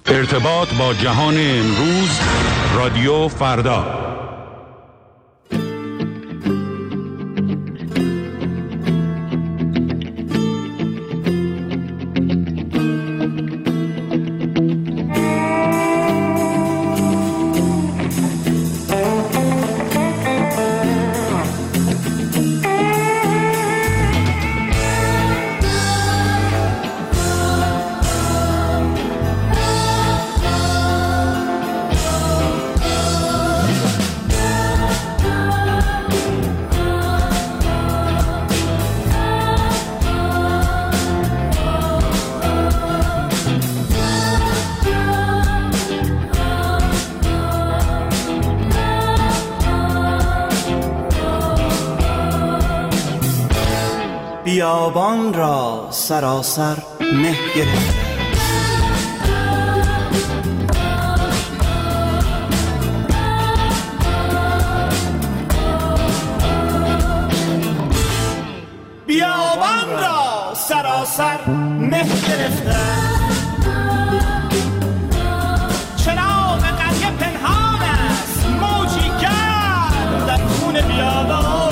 ارتباط با جهان امروز، رادیو فردا. بیابان را سراسر مه گرفته، بیابان را سراسر مه گرفته، چراغ قریه پنهان است، موجی گرم در خون بیابان.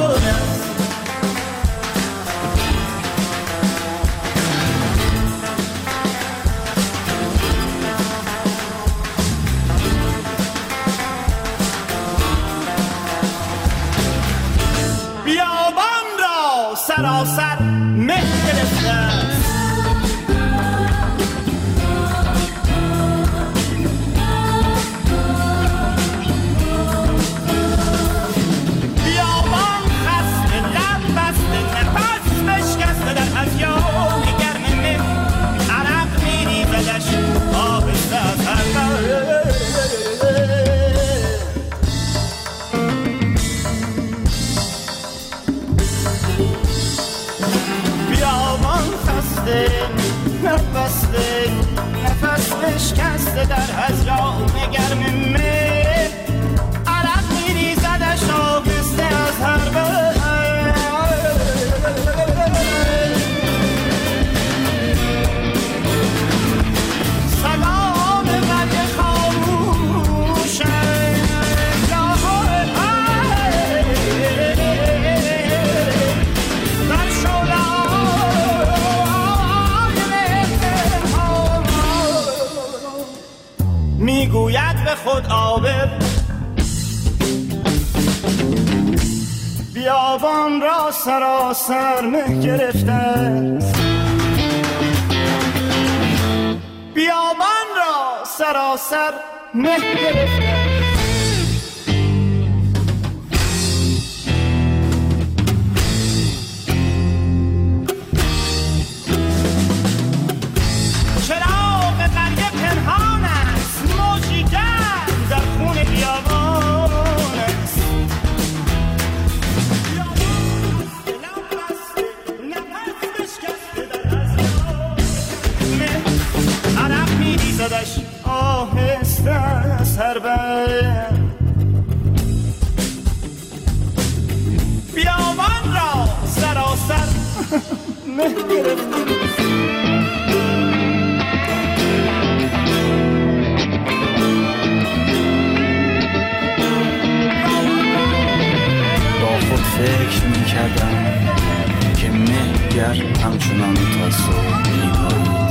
سراسر مه گرفته است، بیابان خسته، لب بسته، نفس بشکسته، در هذیان گرم مه عرق میریزدش آهسته از هر بر. نفس بشکسته در هذیان گرم مه عرق میریزدش آهسته از هر بر. سلام قریه خاموشه، میگوید به خود عابر، بیابان را سراسر مه گرفته است، بیابان را سراسر مه گرفته است. آهسته از هر بر، بیابان را سراسر مه گرفته. با خود فکر می‌کردم که مه‌گر همچنان تا صبح می‌پایید،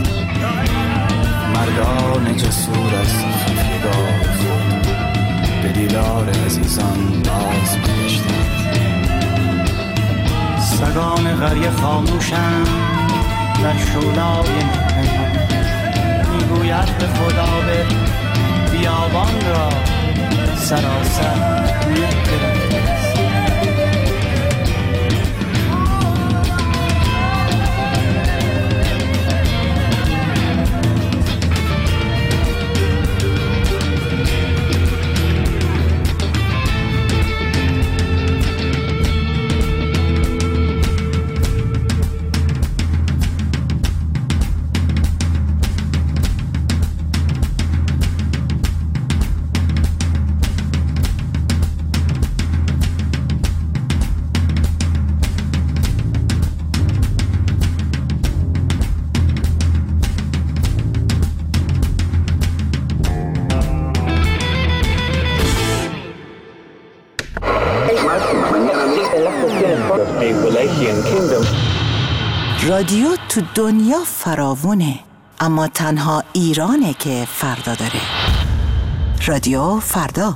مردان جسور از فدا خود به دیدار عزیزان باز می‌گشتند. سگان قریه خاموشند در شولای پنهان، میگوید به خدا به بیابان را سراسر مه گرفته است. رادیو تو دنیا فراوونه، اما تنها ایرانه که فردا داره. رادیو فردا.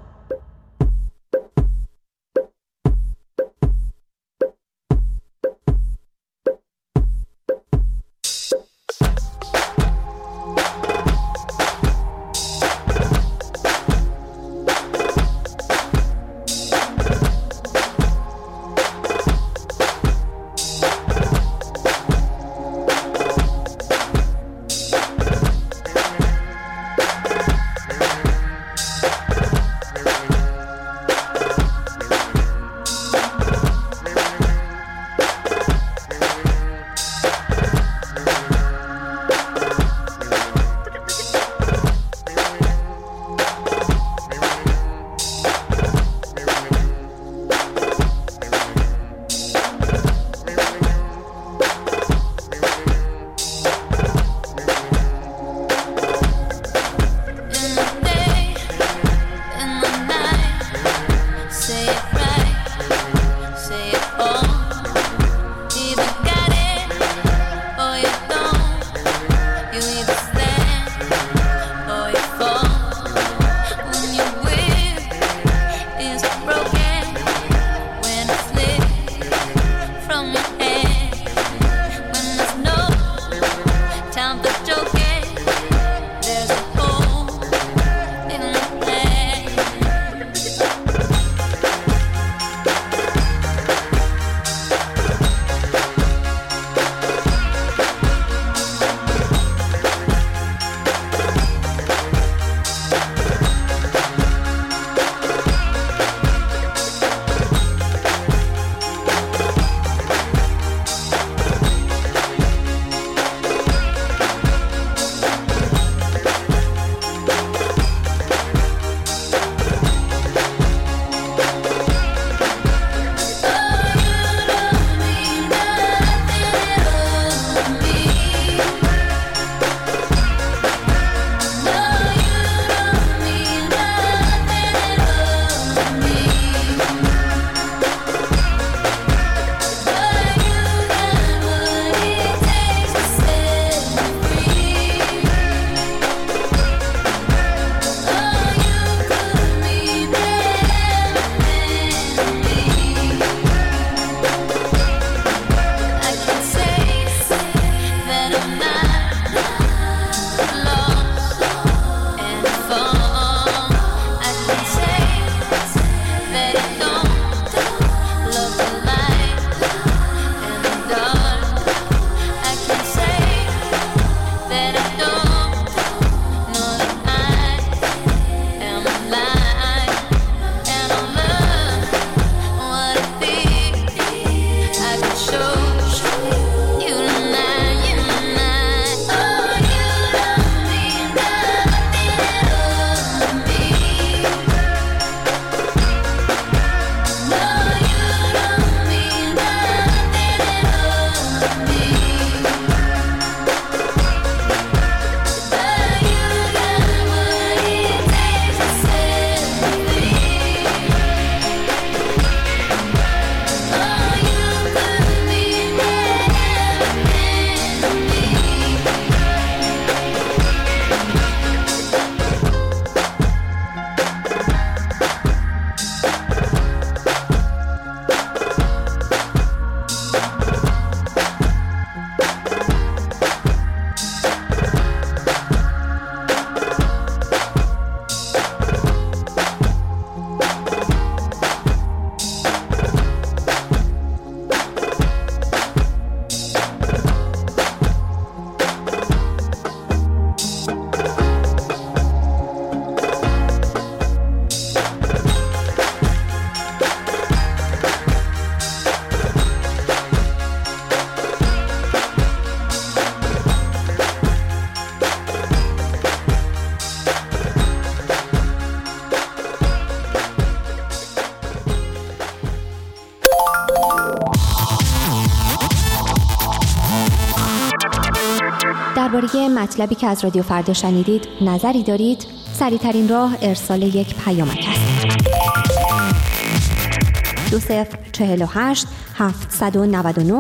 درباره مطلبی که از رادیو فردا شنیدید نظری دارید؟ سریع‌ترین راه ارسال یک پیامک است. 2048 799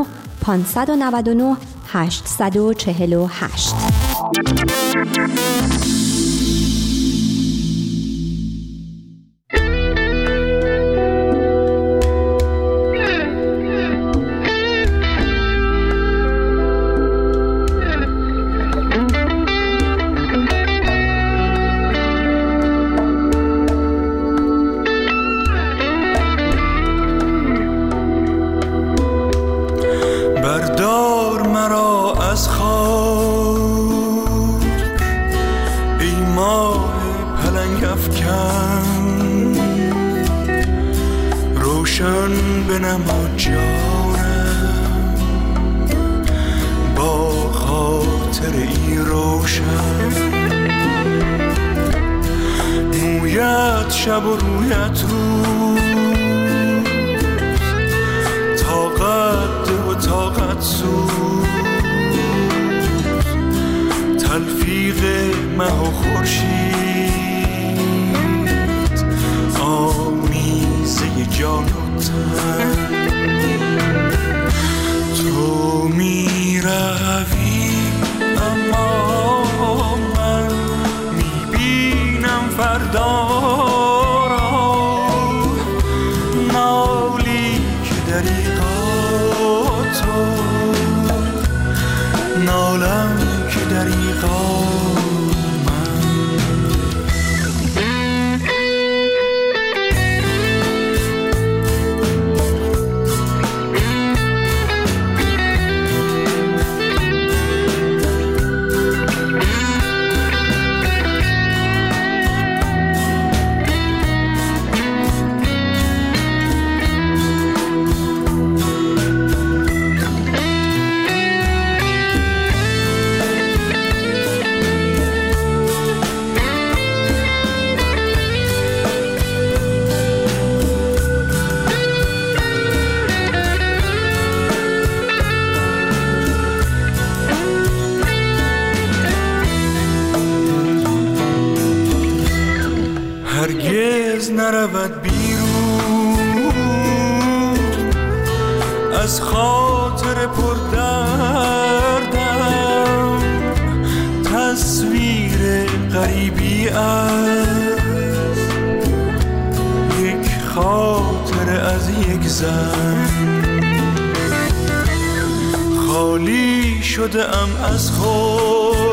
599 848. بردار مرا از خاک ای ماه پلنگ افکن، روشن بنما جانم با خاطر ای روشن. مویت شب و رویت روز، طاقت و طاقت سوز، تلفیق مه و خورشید، آمیزه جان و تن. تو می روی اما من می بینم فردا را، نالی که دریغا تو، نالم که دریغا هرگز نرود بیرون از خاطر پردردم، تصویر غریبی از یک خاطر از یک زن. خالی شده ام از خود